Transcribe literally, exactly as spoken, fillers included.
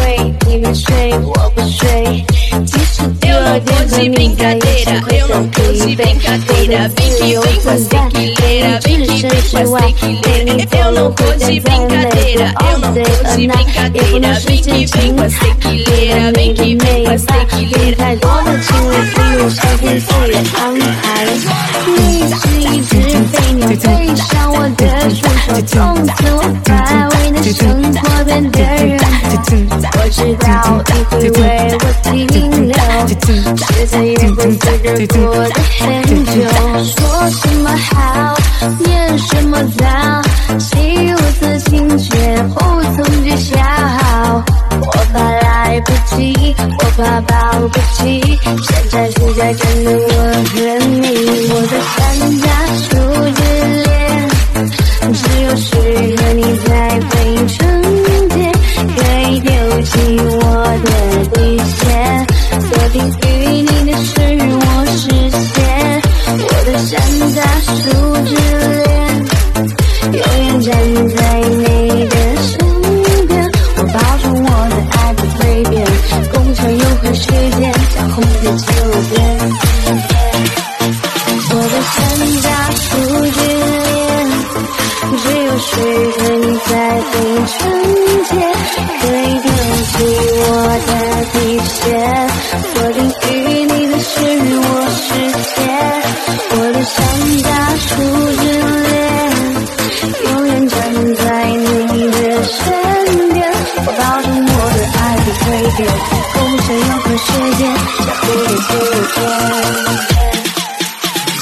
睡，你们睡，我不睡。即使第二天和你在一起会很疲惫，我的自由自在，给你置身事外，给你走路会站在累的 all day all night， 也不能实现情感，为了你的美发，给太多的情侣不如上天赐予安排。你是一只飞鸟，飞上我的双手，从此我把为的生活变得人。我知道你会为我停留，时间也会随着过得很久。说什么好，念什么糟，起我的情却无从知晓。我怕来不及，我怕抱不起，现在是在真的我和你。我的山楂树之恋，只有是和你才会纯洁，可以丢弃我的底线，锁定于你的是我视线。我的山楂树之恋，永远站在你的身边，我保证我的爱不会变，工程又和时间将红叶秋天。我的山楂树之恋，只有水和你才会纯